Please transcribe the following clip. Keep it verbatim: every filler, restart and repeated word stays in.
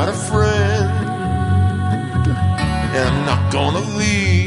got a friend, and I'm not gonna leave.